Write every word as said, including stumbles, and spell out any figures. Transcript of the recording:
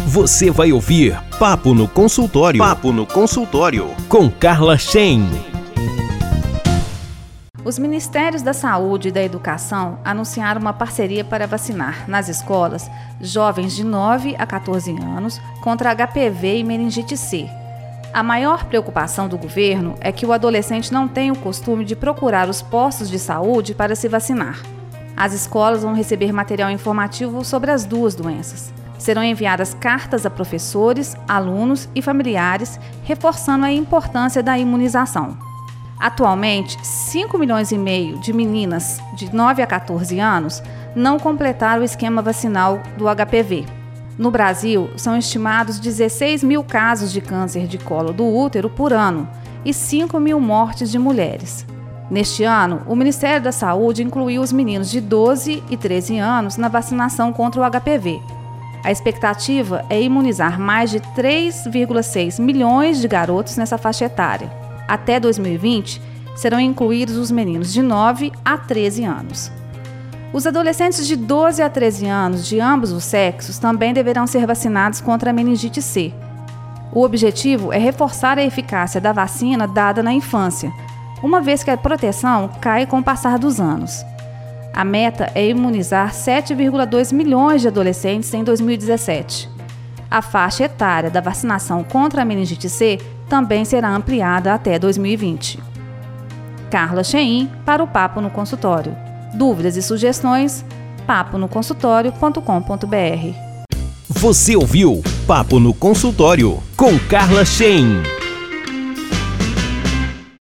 Você vai ouvir Papo no Consultório. Papo no Consultório com Carla Shein. Os Ministérios da Saúde e da Educação anunciaram uma parceria para vacinar nas escolas jovens de nove a quatorze anos contra H P V e meningite C. A maior preocupação do governo é que o adolescente não tem o costume de procurar os postos de saúde para se vacinar. As escolas vão receber material informativo sobre as duas doenças. Serão enviadas cartas a professores, alunos e familiares, reforçando a importância da imunização. Atualmente, cinco milhões e meio de meninas de nove a quatorze anos não completaram o esquema vacinal do H P V. No Brasil, são estimados dezesseis mil casos de câncer de colo do útero por ano e cinco mil mortes de mulheres. Neste ano, o Ministério da Saúde incluiu os meninos de doze e treze anos na vacinação contra o H P V. A expectativa é imunizar mais de três vírgula seis milhões de garotos nessa faixa etária. Até dois mil e vinte, serão incluídos os meninos de nove a treze anos. Os adolescentes de doze a treze anos de ambos os sexos também deverão ser vacinados contra a meningite C. O objetivo é reforçar a eficácia da vacina dada na infância, uma vez que a proteção cai com o passar dos anos. A meta é imunizar sete vírgula dois milhões de adolescentes em dois mil e dezessete. A faixa etária da vacinação contra a meningite C também será ampliada até dois mil e vinte. Carla Shein para o Papo no Consultório. Dúvidas e sugestões? papo no consultório ponto com ponto b r. Você ouviu Papo no Consultório com Carla Shein.